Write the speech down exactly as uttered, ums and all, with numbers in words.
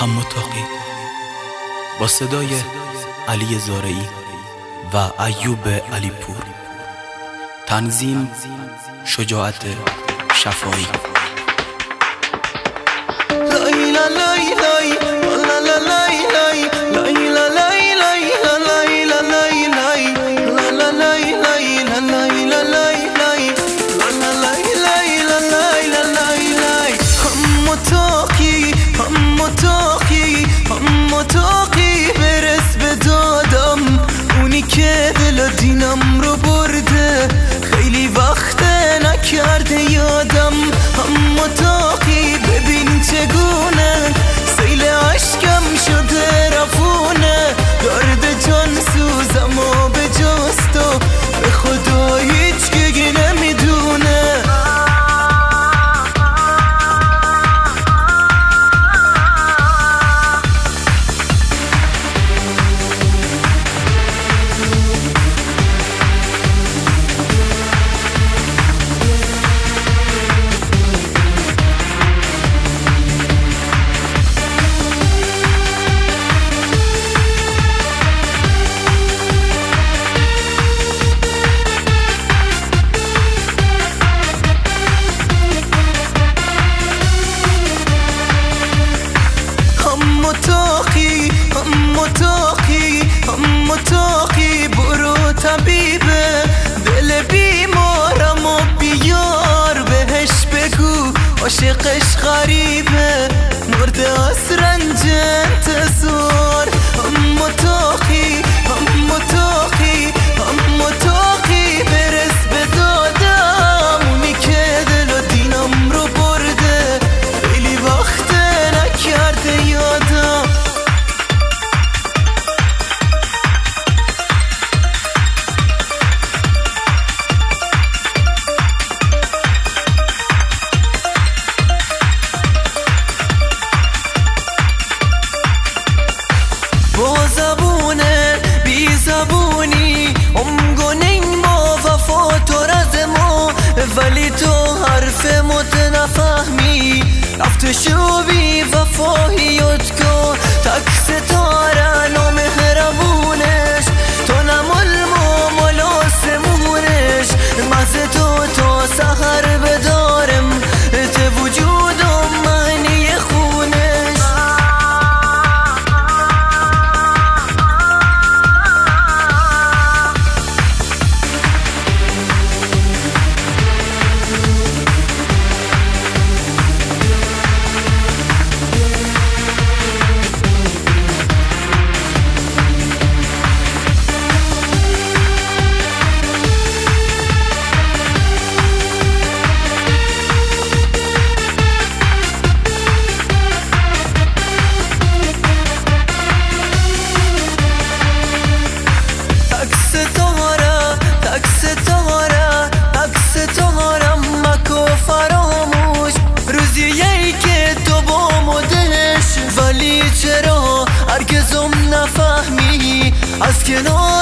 هم‌متاقی با صدای علی زارعی و ایوب علیپور. تنظیم شجاعت شفایی. هم‌متاقی برس به دادم، اونی که دل و دینم رو برده، خیلی وقت نکرده یادم. هم‌متاقی ببین چگونه سیل عشقم شده رفونه، درد جان سوزم و به جست و به خدا هیچ کی نمیدونه. هم‌متاقی هم‌متاقی هم‌متاقی برو طبیبه دل بیمارم و بیار بهش بگو عاشقش غریبه، مرده از رنج انتظار. هم‌متاقی هم‌متاقی هم‌متاقی برس به دادم، اونی که دل و دینم رو برده، خیلی وقت نکرده یادم. با زبونه بی زبونی امگونین ما وفا تو رزمو، ولی تو حرف مت نفهمی رفت شو بی وفاییت کو. تک ستاره و مهربونش تو نمال مال آسمونش، مزه تو تا سحر بدارم ته وجودم معنی خونش. ولی چرا هرگزم نفهمی از کنار